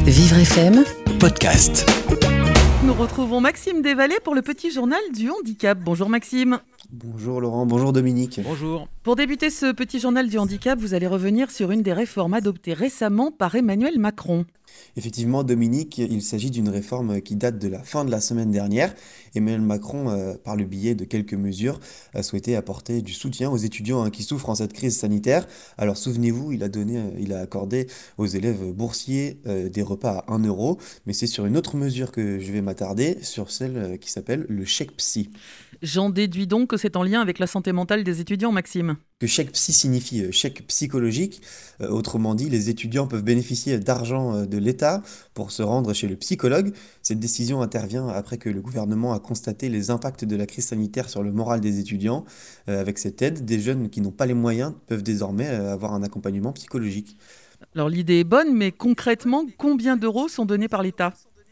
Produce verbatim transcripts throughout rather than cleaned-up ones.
Vivre F M podcast. Nous retrouvons Maxime Desvallées pour le petit journal du handicap. Bonjour Maxime. Bonjour Laurent, bonjour Dominique. Bonjour. Pour débuter ce petit journal du handicap, vous allez revenir sur une des réformes adoptées récemment par Emmanuel Macron. Effectivement Dominique, il s'agit d'une réforme qui date de la fin de la semaine dernière. Emmanuel Macron, euh, par le biais de quelques mesures, a souhaité apporter du soutien aux étudiants hein, qui souffrent en cette crise sanitaire. Alors souvenez-vous, il a, donné, euh, il a accordé aux élèves boursiers euh, des repas à un euro, mais c'est sur une autre mesure que je vais m'attarder, sur celle euh, qui s'appelle le chèque psy. J'en déduis donc que c'est en lien avec la santé mentale des étudiants, Maxime. Que chèque psy signifie euh, chèque psychologique, euh, autrement dit, les étudiants peuvent bénéficier d'argent euh, de l'État pour se rendre chez le psychologue. Cette décision intervient après que le gouvernement a constaté les impacts de la crise sanitaire sur le moral des étudiants. Euh, avec cette aide, des jeunes qui n'ont pas les moyens peuvent désormais euh, avoir un accompagnement psychologique. Alors l'idée est bonne, mais concrètement, combien d'euros sont donnés par l'État ?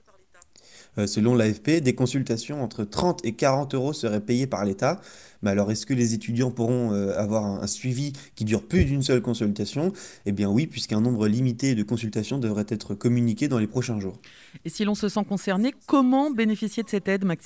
Euh, selon l'A F P, des consultations entre trente et quarante euros seraient payées par l'État. Mais alors, est-ce que les étudiants pourront euh, avoir un, un suivi qui dure plus d'une seule consultation ? Eh bien oui, puisqu'un nombre limité de consultations devrait être communiqué dans les prochains jours. Et si l'on se sent concerné, comment bénéficier de cette aide, Maxime ?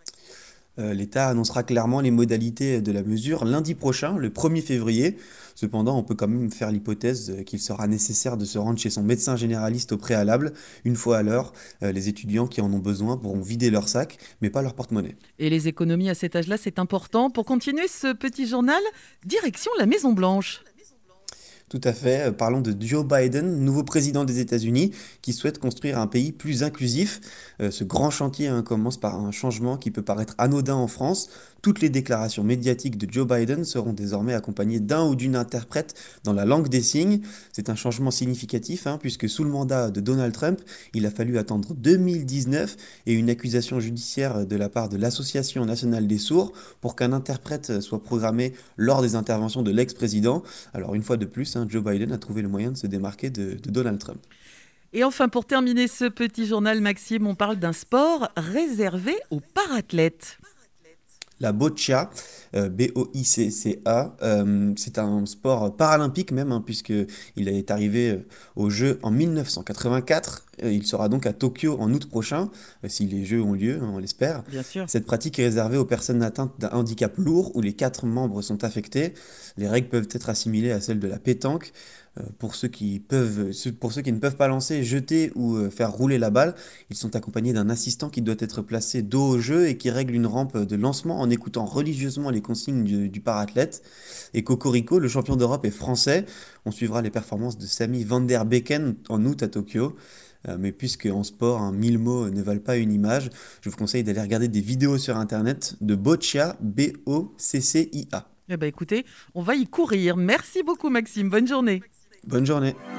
Euh, L'État annoncera clairement les modalités de la mesure lundi prochain, le premier février. Cependant, on peut quand même faire l'hypothèse qu'il sera nécessaire de se rendre chez son médecin généraliste au préalable. Une fois à l'heure, euh, les étudiants qui en ont besoin pourront vider leur sac, mais pas leur porte-monnaie. Et les économies à cet âge-là, c'est important. Pour continuer ce petit journal, direction la Maison-Blanche. Tout à fait. Parlons de Joe Biden, nouveau président des États-Unis, qui souhaite construire un pays plus inclusif. Euh, ce grand chantier hein, commence par un changement qui peut paraître anodin en France. Toutes les déclarations médiatiques de Joe Biden seront désormais accompagnées d'un ou d'une interprète dans la langue des signes. C'est un changement significatif, hein, puisque sous le mandat de Donald Trump, il a fallu attendre deux mille dix-neuf et une accusation judiciaire de la part de l'Association nationale des sourds pour qu'un interprète soit programmé lors des interventions de l'ex-président. Alors une fois de plus, hein, Joe Biden a trouvé le moyen de se démarquer de, de Donald Trump. Et enfin, pour terminer ce petit journal, Maxime, on parle d'un sport réservé aux parathlètes. La boccia, euh, B O I C C A, euh, c'est un sport paralympique même, hein, puisqu'il est arrivé euh, aux Jeux en dix-neuf cent quatre-vingt-quatre. Euh, il sera donc à Tokyo en août prochain, euh, si les Jeux ont lieu, hein, on l'espère. Bien sûr. Cette pratique est réservée aux personnes atteintes d'un handicap lourd où les quatre membres sont affectés. Les règles peuvent être assimilées à celles de la pétanque. Euh, pour, ceux qui peuvent, pour ceux qui ne peuvent pas lancer, jeter ou euh, faire rouler la balle, ils sont accompagnés d'un assistant qui doit être placé dos au jeu et qui règle une rampe de lancement en écoutant religieusement les consignes du, du parathlète. Et Cocorico, le champion d'Europe, est français. On suivra les performances de Sami van der Beeken en août à Tokyo. Euh, mais puisque en sport, hein, mille mots ne valent pas une image, je vous conseille d'aller regarder des vidéos sur internet de boccia, B O C C I A. Eh bien écoutez, on va y courir. Merci beaucoup Maxime, bonne journée. Bonne journée.